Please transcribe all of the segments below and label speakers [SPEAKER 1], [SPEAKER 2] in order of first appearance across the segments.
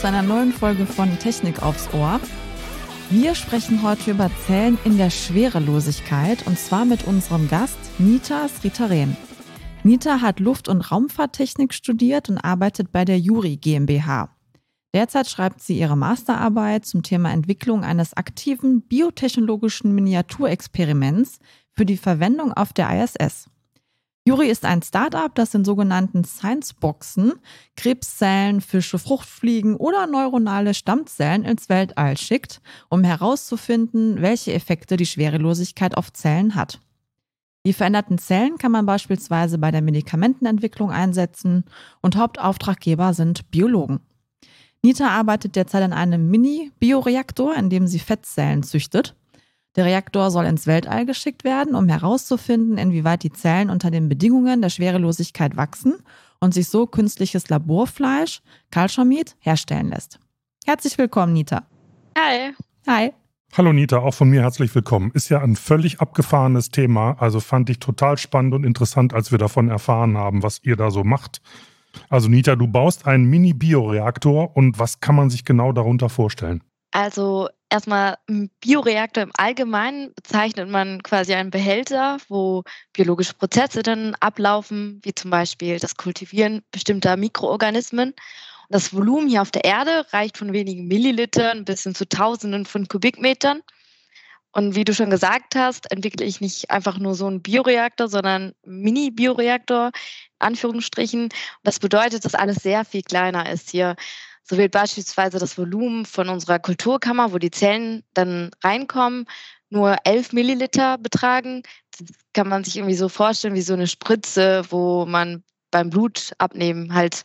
[SPEAKER 1] zu einer neuen Folge von Technik aufs Ohr. Wir sprechen heute über Zellen in der Schwerelosigkeit und zwar mit unserem Gast Nita Sritharan. Nita hat Luft- und Raumfahrttechnik studiert und arbeitet bei der JURI GmbH. Derzeit schreibt sie ihre Masterarbeit zum Thema Entwicklung eines aktiven biotechnologischen Miniaturexperiments für die Verwendung auf der ISS. JURI ist ein Start-up, das in sogenannten Science-Boxen Krebszellen, Fische, Fruchtfliegen oder neuronale Stammzellen ins Weltall schickt, um herauszufinden, welche Effekte die Schwerelosigkeit auf Zellen hat. Die veränderten Zellen kann man beispielsweise bei der Medikamentenentwicklung einsetzen und Hauptauftraggeber sind Biologen. Nita arbeitet derzeit an einem Mini-Bioreaktor, in dem sie Fettzellen züchtet. Der Reaktor soll ins Weltall geschickt werden, um herauszufinden, inwieweit die Zellen unter den Bedingungen der Schwerelosigkeit wachsen und sich so künstliches Laborfleisch, Culture Meat, herstellen lässt. Herzlich willkommen, Nita.
[SPEAKER 2] Hi.
[SPEAKER 1] Hi.
[SPEAKER 3] Hallo Nita, auch von mir herzlich willkommen. Ist ja ein völlig abgefahrenes Thema, also fand ich total spannend und interessant, als wir davon erfahren haben, was ihr da so macht. Also Nita, du baust einen Mini-Bioreaktor und was kann man sich genau darunter vorstellen?
[SPEAKER 2] Also erstmal ein Bioreaktor im Allgemeinen bezeichnet man quasi einen Behälter, wo biologische Prozesse dann ablaufen, wie zum Beispiel das Kultivieren bestimmter Mikroorganismen. Und das Volumen hier auf der Erde reicht von wenigen Millilitern bis hin zu Tausenden von Kubikmetern. Und wie du schon gesagt hast, entwickle ich nicht einfach nur so einen Bioreaktor, sondern einen Mini-Bioreaktor, in Anführungsstrichen. Das bedeutet, dass alles sehr viel kleiner ist hier. So wird beispielsweise das Volumen von unserer Kulturkammer, wo die Zellen dann reinkommen, nur 11 Milliliter betragen. Das kann man sich irgendwie so vorstellen wie so eine Spritze, wo man beim Blutabnehmen halt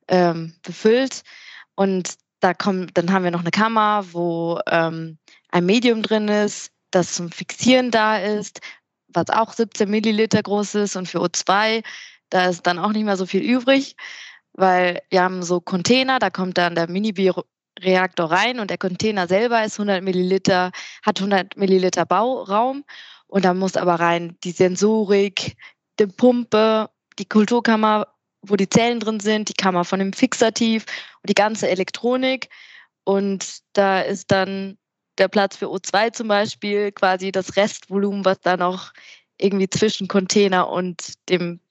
[SPEAKER 2] befüllt. Und dann haben wir noch eine Kammer, wo ein Medium drin ist, das zum Fixieren da ist, was auch 17 Milliliter groß ist. Und für O2, da ist dann auch nicht mehr so viel übrig, weil wir haben so Container, da kommt dann der Mini-Bioreaktor rein und der Container selber ist 100 Milliliter, hat 100 Milliliter Bauraum und da muss aber rein die Sensorik, die Pumpe, die Kulturkammer, wo die Zellen drin sind, die Kammer von dem Fixativ und die ganze Elektronik. Und da ist dann der Platz für O2 zum Beispiel quasi das Restvolumen, was da noch irgendwie zwischen Container und dem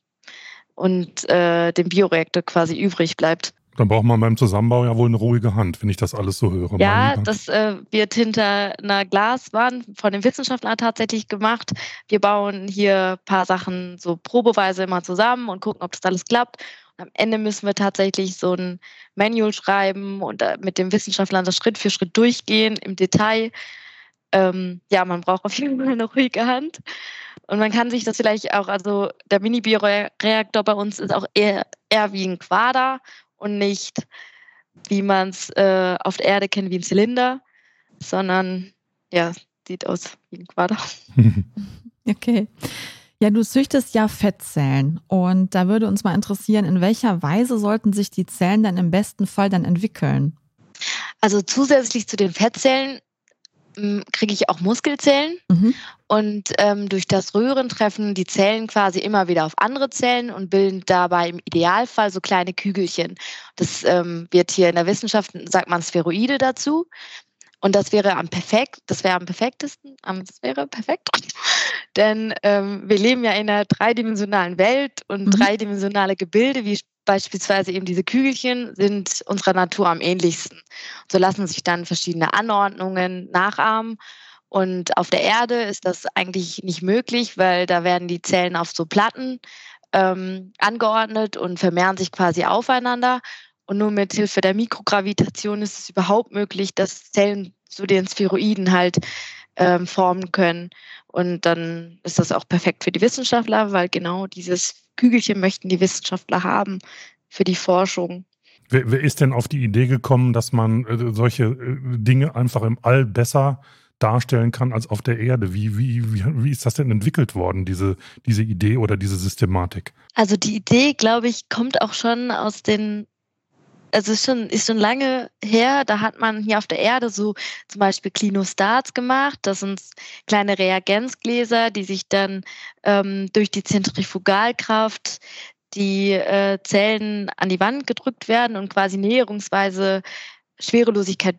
[SPEAKER 2] Bioreaktor quasi übrig bleibt.
[SPEAKER 3] Dann braucht man beim Zusammenbau ja wohl eine ruhige Hand, wenn ich das alles so höre.
[SPEAKER 2] Ja, das wird hinter einer Glaswand von den Wissenschaftlern tatsächlich gemacht. Wir bauen hier ein paar Sachen so probeweise immer zusammen und gucken, ob das alles klappt. Und am Ende müssen wir tatsächlich so ein Manual schreiben und mit den Wissenschaftlern das Schritt für Schritt durchgehen im Detail. Ja, man braucht auf jeden Fall eine ruhige Hand. Und man kann sich das vielleicht auch, also der Mini-Bioreaktor bei uns ist auch eher wie ein Quader und nicht, wie man es auf der Erde kennt, wie ein Zylinder, sondern ja, sieht aus wie ein Quader.
[SPEAKER 1] Okay. Ja, du züchtest ja Fettzellen und da würde uns mal interessieren, in welcher Weise sollten sich die Zellen dann im besten Fall dann entwickeln?
[SPEAKER 2] Also zusätzlich zu den Fettzellen kriege ich auch Muskelzellen und durch das Rühren treffen die Zellen quasi immer wieder auf andere Zellen und bilden dabei im Idealfall so kleine Kügelchen. Das wird hier in der Wissenschaft, sagt man Spheroide dazu. Und das wäre am perfektesten, das wäre perfekt, denn wir leben ja in einer dreidimensionalen Welt und dreidimensionale Gebilde, wie beispielsweise eben diese Kügelchen, sind unserer Natur am ähnlichsten. So lassen sich dann verschiedene Anordnungen nachahmen. Und auf der Erde ist das eigentlich nicht möglich, weil da werden die Zellen auf so Platten angeordnet und vermehren sich quasi aufeinander. Und nur mit Hilfe der Mikrogravitation ist es überhaupt möglich, dass Zellen zu den Spheroiden halt formen können. Und dann ist das auch perfekt für die Wissenschaftler, weil genau dieses Kügelchen möchten die Wissenschaftler haben für die Forschung.
[SPEAKER 3] Wer ist denn auf die Idee gekommen, dass man solche Dinge einfach im All besser darstellen kann als auf der Erde? Wie ist das denn entwickelt worden, diese Idee oder diese Systematik?
[SPEAKER 2] Also die Idee, glaube ich, kommt auch schon aus also ist schon lange her, da hat man hier auf der Erde so zum Beispiel Klinostats gemacht. Das sind kleine Reagenzgläser, die sich dann durch die Zentrifugalkraft die Zellen an die Wand gedrückt werden und quasi näherungsweise Schwerelosigkeit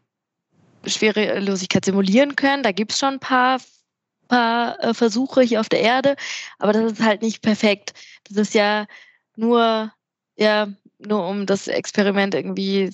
[SPEAKER 2] simulieren können. Da gibt es schon ein paar Versuche hier auf der Erde, aber das ist halt nicht perfekt. Das ist ja nur um das Experiment irgendwie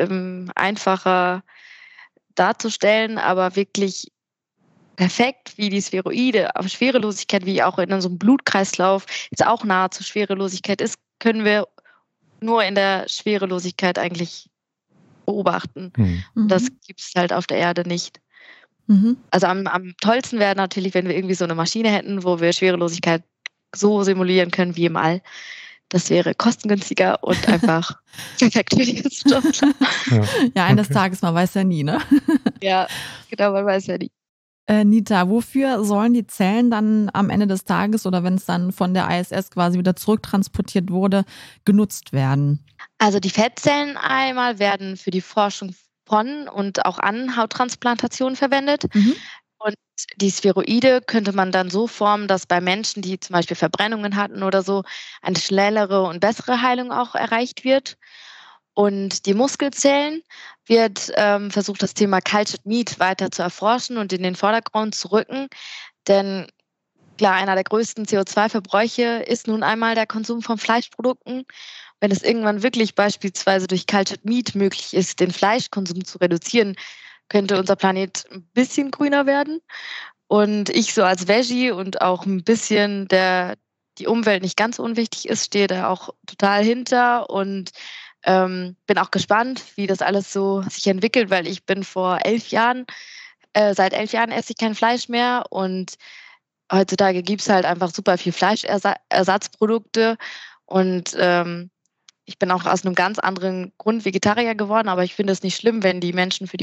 [SPEAKER 2] einfacher darzustellen, aber wirklich perfekt wie die Spheroide, aber Schwerelosigkeit, wie auch in unserem Blutkreislauf jetzt auch nahezu Schwerelosigkeit ist, können wir nur in der Schwerelosigkeit eigentlich beobachten. Das gibt es halt auf der Erde nicht. Also am tollsten wäre natürlich, wenn wir irgendwie so eine Maschine hätten, wo wir Schwerelosigkeit so simulieren können wie im All. Das wäre kostengünstiger und einfach perfekt für die Wissenschaftler.
[SPEAKER 1] Ja, eines Tages, man weiß ja nie, ne?
[SPEAKER 2] Ja, genau, man weiß ja nie.
[SPEAKER 1] Nita, wofür sollen die Zellen dann am Ende des Tages oder wenn es dann von der ISS quasi wieder zurücktransportiert wurde, genutzt werden?
[SPEAKER 2] Also die Fettzellen einmal werden für die Forschung von und auch an Hauttransplantationen verwendet. Und die Spheroide könnte man dann so formen, dass bei Menschen, die zum Beispiel Verbrennungen hatten oder so, eine schnellere und bessere Heilung auch erreicht wird. Und die Muskelzellen wird versucht, das Thema Cultured Meat weiter zu erforschen und in den Vordergrund zu rücken. Denn klar, einer der größten CO2-Verbräuche ist nun einmal der Konsum von Fleischprodukten. Wenn es irgendwann wirklich beispielsweise durch Cultured Meat möglich ist, den Fleischkonsum zu reduzieren, könnte unser Planet ein bisschen grüner werden. Und ich so als Veggie und auch ein bisschen die Umwelt nicht ganz so unwichtig ist, stehe da auch total hinter und bin auch gespannt, wie das alles so sich entwickelt, weil ich bin seit 11 Jahren esse ich kein Fleisch mehr und heutzutage gibt es halt einfach super viel Fleischersatzprodukte und ich bin auch aus einem ganz anderen Grund Vegetarier geworden, aber ich finde es nicht schlimm, wenn die Menschen für die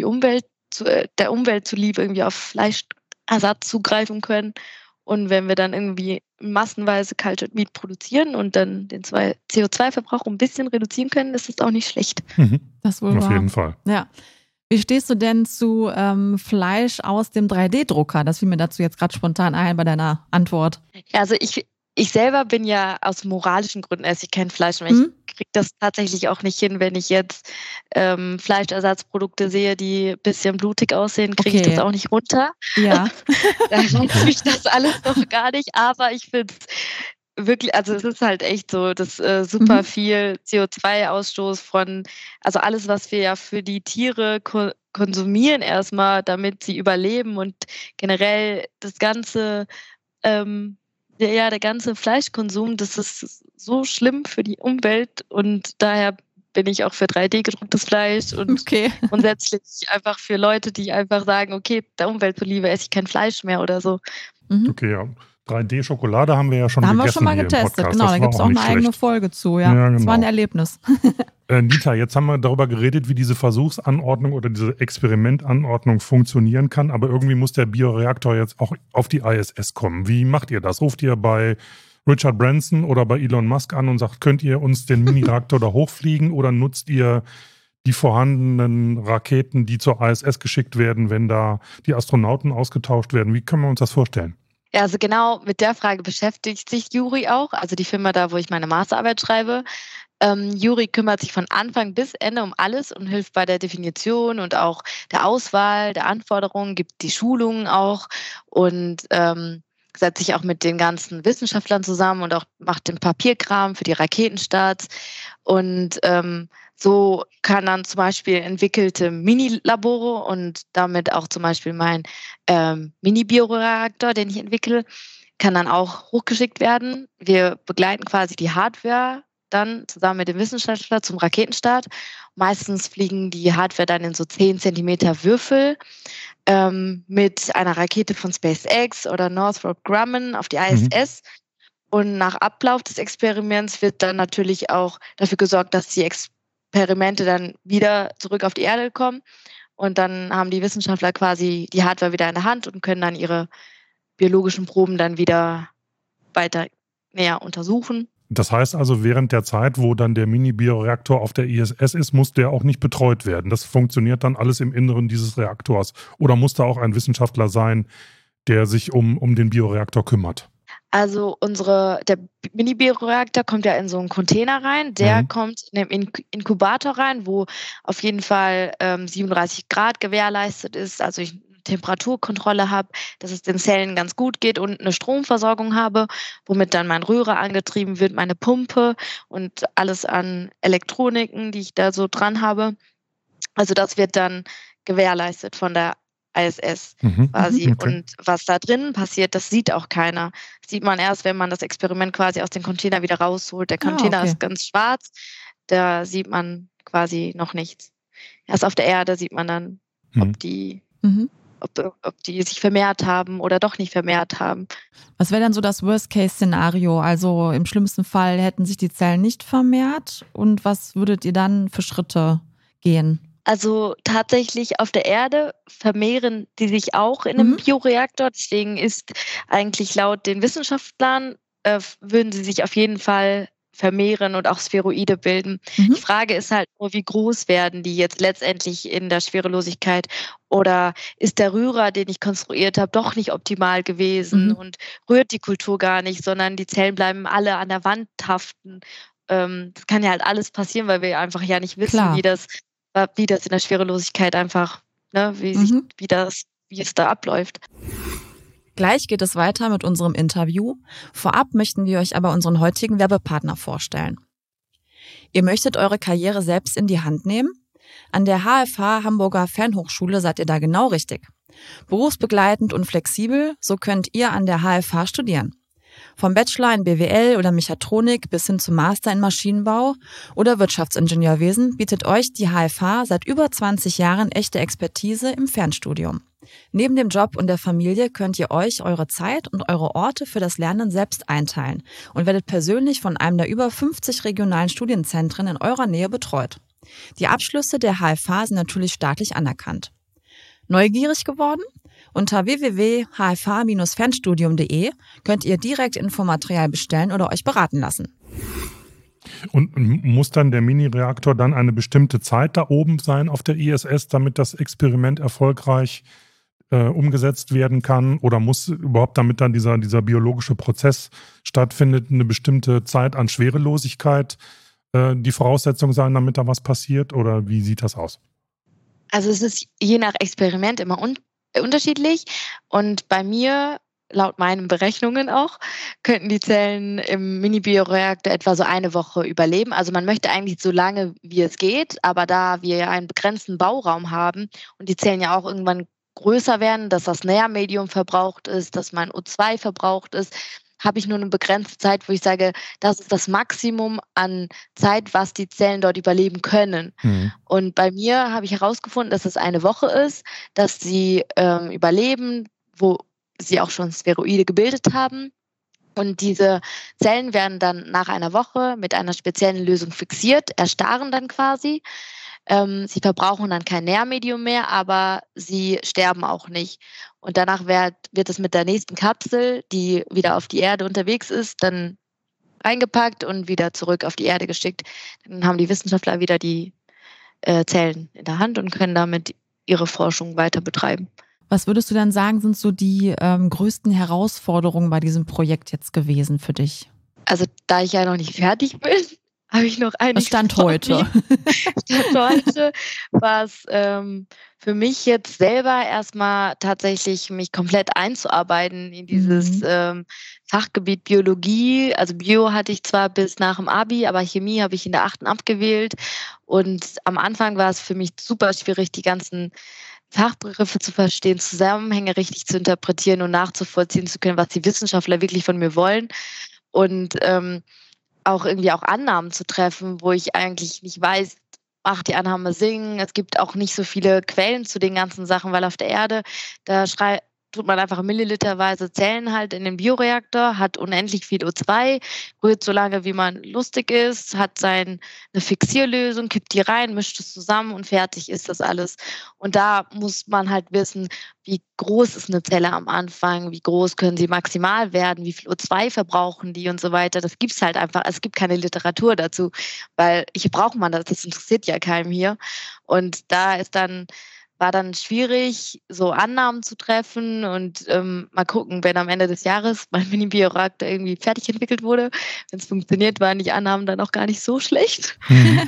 [SPEAKER 2] der Umwelt zuliebe irgendwie auf Fleischersatz zugreifen können. Und wenn wir dann irgendwie massenweise Cultured Meat produzieren und dann den CO2-Verbrauch ein bisschen reduzieren können, ist das auch nicht schlecht.
[SPEAKER 1] Das wohl
[SPEAKER 3] auf jeden Fall.
[SPEAKER 1] Ja. Wie stehst du denn zu Fleisch aus dem 3D-Drucker? Das fiel mir dazu jetzt gerade spontan ein bei deiner Antwort.
[SPEAKER 2] Also ich selber bin ja aus moralischen Gründen esse ich kein Fleisch mehr. Ich kriege das tatsächlich auch nicht hin, wenn ich jetzt Fleischersatzprodukte sehe, die ein bisschen blutig aussehen, kriege ich das auch nicht runter.
[SPEAKER 1] Ja.
[SPEAKER 2] Da reicht mich das alles noch gar nicht, aber ich finde es wirklich, also es ist halt echt so, dass super viel CO2-Ausstoß also alles, was wir ja für die Tiere konsumieren erstmal, damit sie überleben und generell das ganze der ganze Fleischkonsum, das ist so schlimm für die Umwelt und daher bin ich auch für 3D-gedrucktes Fleisch und grundsätzlich einfach für Leute, die einfach sagen, okay, der Umwelt zuliebe esse ich kein Fleisch mehr oder so.
[SPEAKER 3] Okay, ja. 3D-Schokolade haben wir ja schon gegessen.
[SPEAKER 1] Haben wir schon mal getestet, genau. Da gibt es auch eine eigene Folge zu. Ja, genau. Das war ein Erlebnis.
[SPEAKER 3] Nita, jetzt haben wir darüber geredet, wie diese Versuchsanordnung oder diese Experimentanordnung funktionieren kann, aber irgendwie muss der Bioreaktor jetzt auch auf die ISS kommen. Wie macht ihr das? Ruft ihr bei Richard Branson oder bei Elon Musk an und sagt, könnt ihr uns den Mini-Reaktor da hochfliegen oder nutzt ihr die vorhandenen Raketen, die zur ISS geschickt werden, wenn da die Astronauten ausgetauscht werden? Wie können wir uns das vorstellen?
[SPEAKER 2] Ja, also genau mit der Frage beschäftigt sich Juri auch, also die Firma da, wo ich meine Masterarbeit schreibe. Juri kümmert sich von Anfang bis Ende um alles und hilft bei der Definition und auch der Auswahl, der Anforderungen, gibt die Schulungen auch und setzt sich auch mit den ganzen Wissenschaftlern zusammen und auch macht den Papierkram für die Raketenstarts. Und so kann dann zum Beispiel entwickelte Mini-Labore und damit auch zum Beispiel mein Mini-Bioreaktor, den ich entwickle, kann dann auch hochgeschickt werden. Wir begleiten quasi die Hardware dann zusammen mit dem Wissenschaftler zum Raketenstart. Meistens fliegen die Hardware dann in so 10 Zentimeter Würfel mit einer Rakete von SpaceX oder Northrop Grumman auf die ISS. Und nach Ablauf des Experiments wird dann natürlich auch dafür gesorgt, dass die Experimente dann wieder zurück auf die Erde kommen. Und dann haben die Wissenschaftler quasi die Hardware wieder in der Hand und können dann ihre biologischen Proben dann wieder näher untersuchen.
[SPEAKER 3] Das heißt also, während der Zeit, wo dann der Mini-Bioreaktor auf der ISS ist, muss der auch nicht betreut werden. Das funktioniert dann alles im Inneren dieses Reaktors. Oder muss da auch ein Wissenschaftler sein, der sich um den Bioreaktor kümmert?
[SPEAKER 2] Also der Mini-Bioreaktor kommt ja in so einen Container rein. Der kommt in den Inkubator rein, wo auf jeden Fall 37 Grad gewährleistet ist. Also ich eine Temperaturkontrolle habe, dass es den Zellen ganz gut geht und eine Stromversorgung habe, womit dann mein Rührer angetrieben wird, meine Pumpe und alles an Elektroniken, die ich da so dran habe. Also das wird dann gewährleistet von der ISS quasi.
[SPEAKER 3] Okay.
[SPEAKER 2] Und was da drin passiert, das sieht auch keiner. Das sieht man erst, wenn man das Experiment quasi aus dem Container wieder rausholt. Der Container ist ganz schwarz, da sieht man quasi noch nichts. Erst auf der Erde sieht man dann, ob die sich vermehrt haben oder doch nicht vermehrt haben.
[SPEAKER 1] Was wäre dann so das Worst-Case-Szenario? Also im schlimmsten Fall hätten sich die Zellen nicht vermehrt und was würdet ihr dann für Schritte gehen?
[SPEAKER 2] Also tatsächlich auf der Erde vermehren die sich auch in einem Bioreaktor. Deswegen ist eigentlich laut den Wissenschaftlern, würden sie sich auf jeden Fall vermehren und auch Spheroide bilden. Die Frage ist halt nur, wie groß werden die jetzt letztendlich in der Schwerelosigkeit? Oder ist der Rührer, den ich konstruiert habe, doch nicht optimal gewesen und rührt die Kultur gar nicht, sondern die Zellen bleiben alle an der Wand haften. Das kann ja halt alles passieren, weil wir einfach ja nicht wissen, wie das in der Schwerelosigkeit einfach, ne, wie es da abläuft.
[SPEAKER 1] Gleich geht es weiter mit unserem Interview. Vorab möchten wir euch aber unseren heutigen Werbepartner vorstellen. Ihr möchtet eure Karriere selbst in die Hand nehmen? An der HFH Hamburger Fernhochschule seid ihr da genau richtig. Berufsbegleitend und flexibel, so könnt ihr an der HFH studieren. Vom Bachelor in BWL oder Mechatronik bis hin zum Master in Maschinenbau oder Wirtschaftsingenieurwesen bietet euch die HFH seit über 20 Jahren echte Expertise im Fernstudium. Neben dem Job und der Familie könnt ihr euch eure Zeit und eure Orte für das Lernen selbst einteilen und werdet persönlich von einem der über 50 regionalen Studienzentren in eurer Nähe betreut. Die Abschlüsse der HFH sind natürlich staatlich anerkannt. Neugierig geworden? Unter www.hfh-fernstudium.de könnt ihr direkt Infomaterial bestellen oder euch beraten lassen.
[SPEAKER 3] Und muss dann der Mini-Reaktor dann eine bestimmte Zeit da oben sein auf der ISS, damit das Experiment erfolgreich umgesetzt werden kann? Oder muss überhaupt, damit dann dieser biologische Prozess stattfindet, eine bestimmte Zeit an Schwerelosigkeit die Voraussetzung sein, damit da was passiert? Oder wie sieht das aus?
[SPEAKER 2] Also es ist je nach Experiment immer unterschiedlich. Und bei mir, laut meinen Berechnungen auch, könnten die Zellen im Mini-Bioreaktor etwa so eine Woche überleben. Also man möchte eigentlich so lange, wie es geht, aber da wir ja einen begrenzten Bauraum haben und die Zellen ja auch irgendwann größer werden, dass das Nährmedium verbraucht ist, dass mein O2 verbraucht ist, habe ich nur eine begrenzte Zeit, wo ich sage, das ist das Maximum an Zeit, was die Zellen dort überleben können. Und bei mir habe ich herausgefunden, dass es eine Woche ist, dass sie überleben, wo sie auch schon Spheroide gebildet haben. Und diese Zellen werden dann nach einer Woche mit einer speziellen Lösung fixiert, erstarren dann quasi. Sie verbrauchen dann kein Nährmedium mehr, aber sie sterben auch nicht. Und danach wird es mit der nächsten Kapsel, die wieder auf die Erde unterwegs ist, dann eingepackt und wieder zurück auf die Erde geschickt. Dann haben die Wissenschaftler wieder die Zellen in der Hand und können damit ihre Forschung weiter betreiben.
[SPEAKER 1] Was würdest du dann sagen, sind so die größten Herausforderungen bei diesem Projekt jetzt gewesen für dich?
[SPEAKER 2] Also da ich ja noch nicht fertig bin, habe ich noch eine
[SPEAKER 1] Stand heute.
[SPEAKER 2] Stand heute, was für mich jetzt selber erstmal tatsächlich mich komplett einzuarbeiten in dieses Fachgebiet Biologie. Also Bio hatte ich zwar bis nach dem Abi, aber Chemie habe ich in der 8. abgewählt. Und am Anfang war es für mich super schwierig, die ganzen Fachbegriffe zu verstehen, Zusammenhänge richtig zu interpretieren und nachzuvollziehen zu können, was die Wissenschaftler wirklich von mir wollen. Und auch irgendwie auch Annahmen zu treffen, wo ich eigentlich nicht weiß, die Annahme Sinn. Es gibt auch nicht so viele Quellen zu den ganzen Sachen, weil auf der Erde, da tut man einfach milliliterweise Zellen halt in den Bioreaktor, hat unendlich viel O2, rührt so lange, wie man lustig ist, hat eine Fixierlösung, kippt die rein, mischt es zusammen und fertig ist das alles. Und da muss man halt wissen, wie groß ist eine Zelle am Anfang, wie groß können sie maximal werden, wie viel O2 verbrauchen die und so weiter. Das gibt es halt einfach, es gibt keine Literatur dazu, weil hier braucht man das interessiert ja keinem hier. Und da ist dann war dann schwierig, so Annahmen zu treffen und mal gucken, wenn am Ende des Jahres mein Mini-Bioreaktor irgendwie fertig entwickelt wurde. Wenn es funktioniert, waren die Annahmen dann auch gar nicht so schlecht.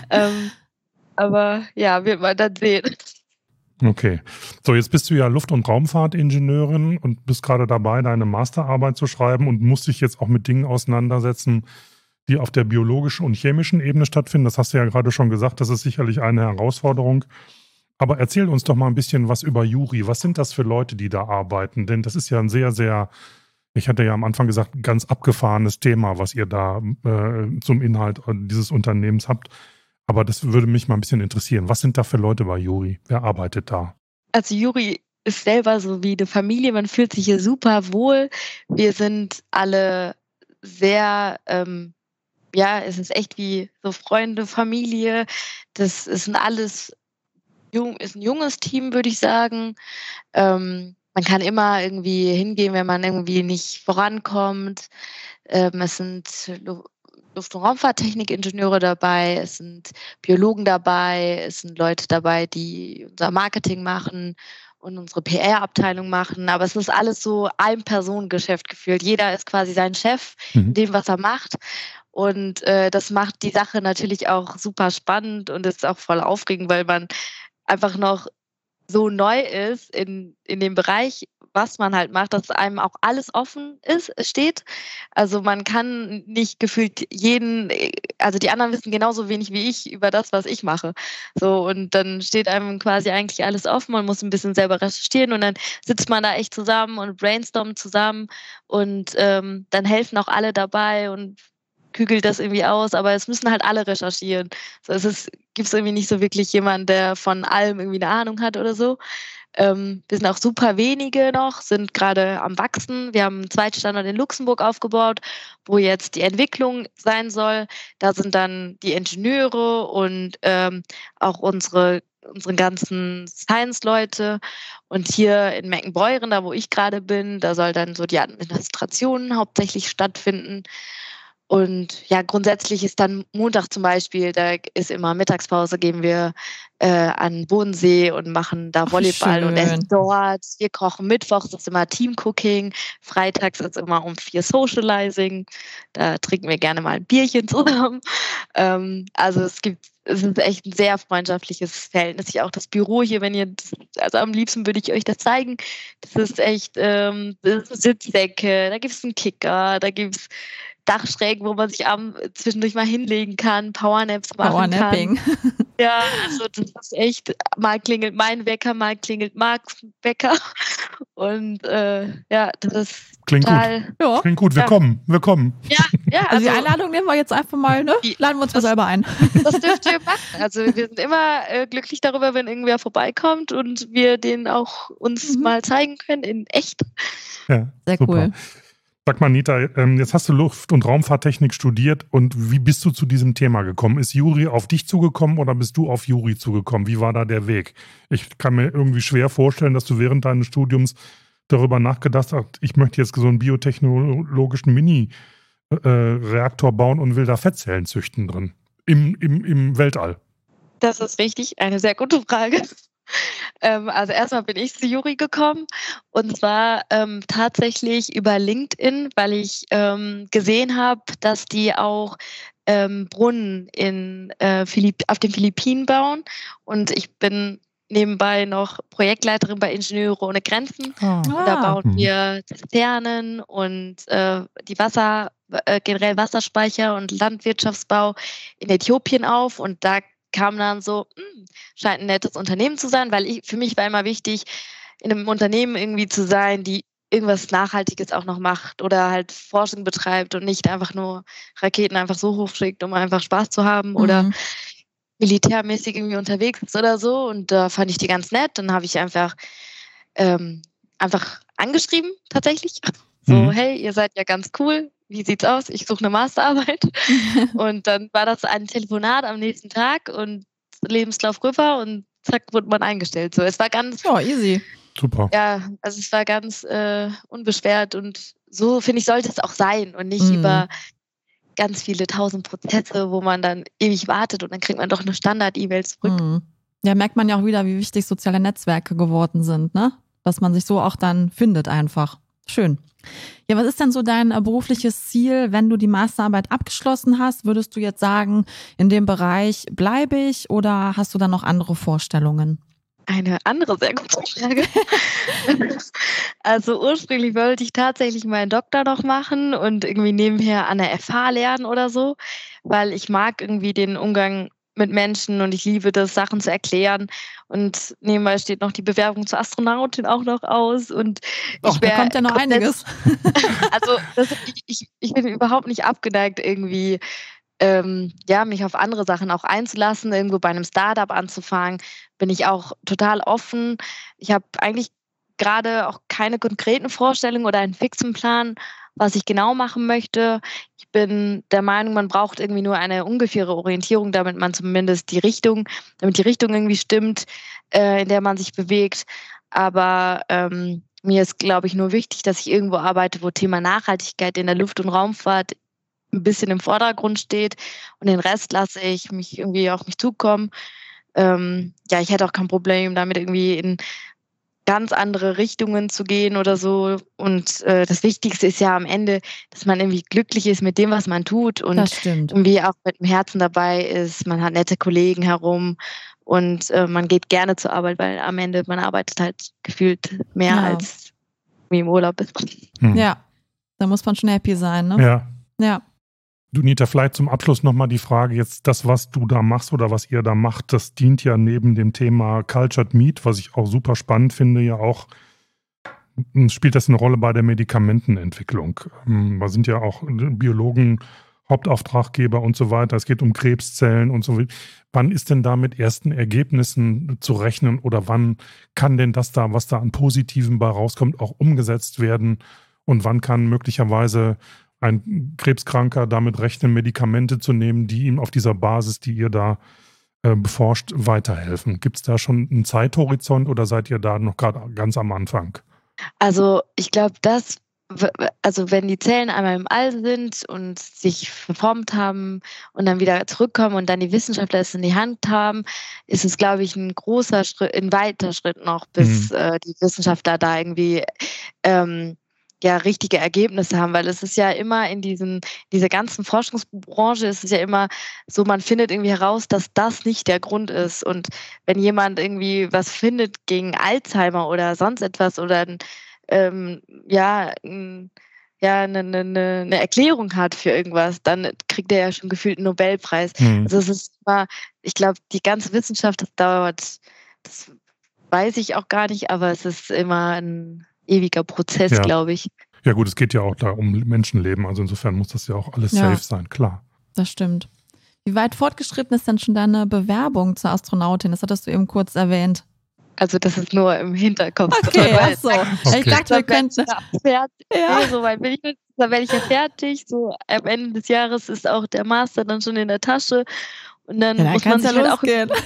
[SPEAKER 2] Aber ja, wird man dann sehen.
[SPEAKER 3] Okay. So, jetzt bist du ja Luft- und Raumfahrtingenieurin und bist gerade dabei, deine Masterarbeit zu schreiben und musst dich jetzt auch mit Dingen auseinandersetzen, die auf der biologischen und chemischen Ebene stattfinden. Das hast du ja gerade schon gesagt, das ist sicherlich eine Herausforderung. Aber erzähl uns doch mal ein bisschen was über JURI. Was sind das für Leute, die da arbeiten? Denn das ist ja ein sehr, sehr, ich hatte ja am Anfang gesagt, ein ganz abgefahrenes Thema, was ihr da zum Inhalt dieses Unternehmens habt. Aber das würde mich mal ein bisschen interessieren. Was sind da für Leute bei JURI? Wer arbeitet da?
[SPEAKER 2] Also JURI ist selber so wie eine Familie. Man fühlt sich hier super wohl. Wir sind alle sehr, es ist echt wie so Freunde, Familie. Das ist alles ist ein junges Team, würde ich sagen. Man kann immer irgendwie hingehen, wenn man irgendwie nicht vorankommt. Es sind Luft- und Raumfahrttechnikingenieure dabei, es sind Biologen dabei, es sind Leute dabei, die unser Marketing machen und unsere PR-Abteilung machen. Aber es ist alles so ein Personengeschäft gefühlt. Jeder ist quasi sein Chef in dem, was er macht. Und das macht die Sache natürlich auch super spannend und ist auch voll aufregend, weil man einfach noch so neu ist in dem Bereich, was man halt macht, dass einem auch alles offen steht. Also man kann nicht gefühlt also die anderen wissen genauso wenig wie ich über das, was ich mache. So, und dann steht einem quasi eigentlich alles offen, man muss ein bisschen selber recherchieren und dann sitzt man da echt zusammen und brainstormt zusammen und dann helfen auch alle dabei und kügelt das irgendwie aus, aber es müssen halt alle recherchieren. So, gibt es irgendwie nicht so wirklich jemanden, der von allem irgendwie eine Ahnung hat oder so. Wir sind auch super wenige noch, sind gerade am Wachsen. Wir haben einen zweiten Standort in Luxemburg aufgebaut, wo jetzt die Entwicklung sein soll. Da sind dann die Ingenieure und auch unsere ganzen Science-Leute. Und hier in Meckenbeuren, da wo ich gerade bin, da soll dann so die Administration hauptsächlich stattfinden. Und ja, grundsätzlich ist dann Montag zum Beispiel, da ist immer Mittagspause, gehen wir an den Bodensee und machen da Volleyball und essen dort. Wir kochen mittwochs, ist immer Teamcooking. Freitags ist immer um 4 Socializing. Da trinken wir gerne mal ein Bierchen zusammen. Also es ist echt ein sehr freundschaftliches Verhältnis. Auch das Büro hier, also am liebsten würde ich euch das zeigen. Das ist echt, das ist Sitzdecke, da gibt es einen Kicker, da gibt es Dachschrägen, wo man sich zwischendurch mal hinlegen kann, Powernaps machen kann. Ja, also das ist echt, mal klingelt mein Wecker, mal klingelt Marks Wecker. Und das ist
[SPEAKER 3] Klingt
[SPEAKER 2] total...
[SPEAKER 3] Gut. Ja. Klingt gut, wir kommen.
[SPEAKER 1] Ja, also die Einladung nehmen wir jetzt einfach mal, ne? Laden wir uns mal selber ein.
[SPEAKER 2] Das dürft ihr machen. Also wir sind immer glücklich darüber, wenn irgendwer vorbeikommt und wir den auch uns mal zeigen können in echt.
[SPEAKER 3] Ja,
[SPEAKER 1] sehr
[SPEAKER 3] super.
[SPEAKER 1] Cool.
[SPEAKER 3] Sag mal, Nita, jetzt hast du Luft- und Raumfahrttechnik studiert und wie bist du zu diesem Thema gekommen? Ist JURI auf dich zugekommen oder bist du auf JURI zugekommen? Wie war da der Weg? Ich kann mir irgendwie schwer vorstellen, dass du während deines Studiums darüber nachgedacht hast, ich möchte jetzt so einen biotechnologischen Mini-Reaktor bauen und will da Fettzellen züchten drin. Im Weltall.
[SPEAKER 2] Das ist richtig, eine sehr gute Frage. Also erstmal bin ich zu JURI gekommen und zwar tatsächlich über LinkedIn, weil ich gesehen habe, dass die auch Brunnen auf den Philippinen bauen und ich bin nebenbei noch Projektleiterin bei Ingenieure ohne Grenzen. Und da bauen wir Zisternen und generell Wasserspeicher und Landwirtschaftsbau in Äthiopien auf und da kam dann so, scheint ein nettes Unternehmen zu sein, weil für mich war immer wichtig, in einem Unternehmen irgendwie zu sein, die irgendwas Nachhaltiges auch noch macht oder halt Forschung betreibt und nicht einfach nur Raketen einfach so hochschickt, um einfach Spaß zu haben oder militärmäßig irgendwie unterwegs ist oder so. Und da fand ich die ganz nett. Dann habe ich einfach angeschrieben, tatsächlich. So, hey, ihr seid ja ganz cool. Wie sieht's aus? Ich suche eine Masterarbeit. Und dann war das ein Telefonat am nächsten Tag und Lebenslauf rüber und zack, wurde man eingestellt. So, es war ganz...
[SPEAKER 1] Oh, easy.
[SPEAKER 3] Super.
[SPEAKER 2] Ja, also es war ganz unbeschwert und so, finde ich, sollte es auch sein und nicht über ganz viele 1000 Prozesse, wo man dann ewig wartet und dann kriegt man doch eine Standard-E-Mail zurück.
[SPEAKER 1] Ja, merkt man ja auch wieder, wie wichtig soziale Netzwerke geworden sind, ne? Dass man sich so auch dann findet einfach. Schön. Ja, was ist denn so dein berufliches Ziel, wenn du die Masterarbeit abgeschlossen hast? Würdest du jetzt sagen, in dem Bereich bleibe ich oder hast du da noch andere Vorstellungen?
[SPEAKER 2] Eine andere sehr gute Frage. Also ursprünglich wollte ich tatsächlich meinen Doktor noch machen und irgendwie nebenher an der FH lernen oder so, weil ich mag irgendwie den Umgang mit Menschen und ich liebe das, Sachen zu erklären. Und nebenbei steht noch die Bewerbung zur Astronautin auch noch aus. Und
[SPEAKER 1] da kommt ja noch einiges.
[SPEAKER 2] Also ich bin überhaupt nicht abgeneigt, irgendwie mich auf andere Sachen auch einzulassen, irgendwo bei einem Startup anzufangen, bin ich auch total offen. Ich habe eigentlich gerade auch keine konkreten Vorstellungen oder einen fixen Plan, was ich genau machen möchte. Ich bin der Meinung, man braucht irgendwie nur eine ungefähre Orientierung, damit die Richtung irgendwie stimmt, in der man sich bewegt. Aber mir ist, glaube ich, nur wichtig, dass ich irgendwo arbeite, wo Thema Nachhaltigkeit in der Luft- und Raumfahrt ein bisschen im Vordergrund steht und den Rest lasse ich mich irgendwie auf mich zukommen. Ich hätte auch kein Problem damit, irgendwie in ganz andere Richtungen zu gehen oder so. Und das Wichtigste ist ja am Ende, dass man irgendwie glücklich ist mit dem, was man tut und irgendwie auch mit dem Herzen dabei ist. Man hat nette Kollegen herum und man geht gerne zur Arbeit, weil am Ende man arbeitet halt gefühlt mehr als wie im Urlaub ist.
[SPEAKER 1] Ja, da muss man schon happy sein, ne? Ja.
[SPEAKER 3] Du, Nita, vielleicht zum Abschluss nochmal die Frage jetzt, das, was du da machst oder was ihr da macht, das dient ja neben dem Thema Cultured Meat, was ich auch super spannend finde, ja auch, spielt das eine Rolle bei der Medikamentenentwicklung. Da sind ja auch Biologen Hauptauftraggeber und so weiter. Es geht um Krebszellen und so weiter. Wann ist denn da mit ersten Ergebnissen zu rechnen oder wann kann denn das da, was da an Positiven bei rauskommt, auch umgesetzt werden und wann kann möglicherweise ein Krebskranker damit rechnen, Medikamente zu nehmen, die ihm auf dieser Basis, die ihr da beforscht, weiterhelfen? Gibt es da schon einen Zeithorizont oder seid ihr da noch gerade ganz am Anfang?
[SPEAKER 2] Also ich glaube, wenn die Zellen einmal im All sind und sich verformt haben und dann wieder zurückkommen und dann die Wissenschaftler es in die Hand haben, ist es, glaube ich, ein weiter Schritt noch, bis die Wissenschaftler da irgendwie richtige Ergebnisse haben, weil es ist ja immer in dieser ganzen Forschungsbranche ist es ja immer so, man findet irgendwie heraus, dass das nicht der Grund ist. Und wenn jemand irgendwie was findet gegen Alzheimer oder sonst etwas oder eine Erklärung hat für irgendwas, dann kriegt er ja schon gefühlt einen Nobelpreis. Also es ist immer, ich glaube, die ganze Wissenschaft, das weiß ich auch gar nicht, aber es ist immer ein ewiger Prozess, glaube ich.
[SPEAKER 3] Ja gut, es geht ja auch da um Menschenleben, also insofern muss das ja auch alles safe sein, klar.
[SPEAKER 1] Das stimmt. Wie weit fortgeschritten ist denn schon deine Bewerbung zur Astronautin? Das hattest du eben kurz erwähnt.
[SPEAKER 2] Also das ist nur im Hinterkopf.
[SPEAKER 1] Okay, achso. Okay. Ich dachte, wir könnten...
[SPEAKER 2] So weit bin ich nicht. Da werde ich ja fertig. So am Ende des Jahres ist auch der Master dann schon in der Tasche. Und dann muss man sich halt auch...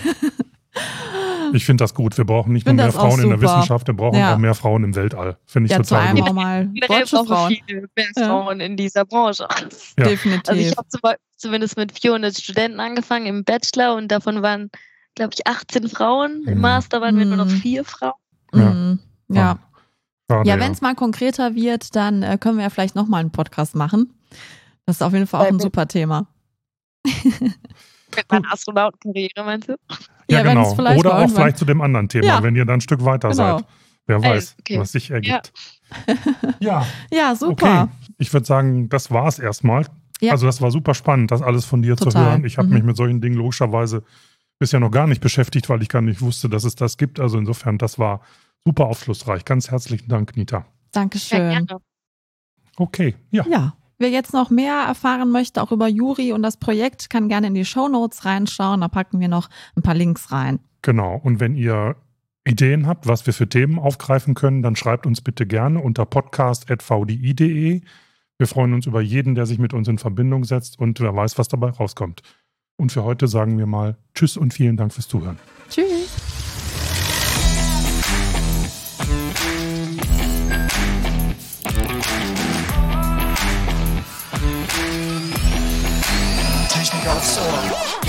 [SPEAKER 3] Ich finde das gut. Wir brauchen nicht nur mehr Frauen in der Wissenschaft, wir brauchen auch mehr Frauen im Weltall. Finde ich total gut.
[SPEAKER 1] Auch mal deutsche Frauen.
[SPEAKER 2] Viele mehr Frauen in dieser Branche.
[SPEAKER 1] Ja. Definitiv.
[SPEAKER 2] Also ich habe zumindest mit 400 Studenten angefangen im Bachelor und davon waren, glaube ich, 18 Frauen. Im Master waren wir nur noch 4 Frauen.
[SPEAKER 1] Ja, wenn es mal konkreter wird, dann können wir ja vielleicht nochmal einen Podcast machen. Das ist auf jeden Fall auch ein super Thema.
[SPEAKER 2] Mit meiner Astronautenkarriere, meinst du?
[SPEAKER 3] Ja, genau. Oder auch vielleicht zu dem anderen Thema, wenn ihr dann ein Stück weiter seid. Wer weiß, was sich ergibt.
[SPEAKER 1] Ja, super.
[SPEAKER 3] Okay. Ich würde sagen, das war es erstmal.
[SPEAKER 1] Ja.
[SPEAKER 3] Also das war super spannend, das alles von dir zu hören. Ich habe mich mit solchen Dingen logischerweise bisher noch gar nicht beschäftigt, weil ich gar nicht wusste, dass es das gibt. Also insofern, das war super aufschlussreich. Ganz herzlichen Dank, Nita.
[SPEAKER 1] Dankeschön.
[SPEAKER 2] Ja, gerne.
[SPEAKER 3] Okay, ja.
[SPEAKER 1] Wer jetzt noch mehr erfahren möchte, auch über Juri und das Projekt, kann gerne in die Shownotes reinschauen. Da packen wir noch ein paar Links rein.
[SPEAKER 3] Genau. Und wenn ihr Ideen habt, was wir für Themen aufgreifen können, dann schreibt uns bitte gerne unter podcast@vdi.de. Wir freuen uns über jeden, der sich mit uns in Verbindung setzt und wer weiß, was dabei rauskommt. Und für heute sagen wir mal Tschüss und vielen Dank fürs Zuhören.
[SPEAKER 1] Tschüss.
[SPEAKER 4] Technik aufs Ohr.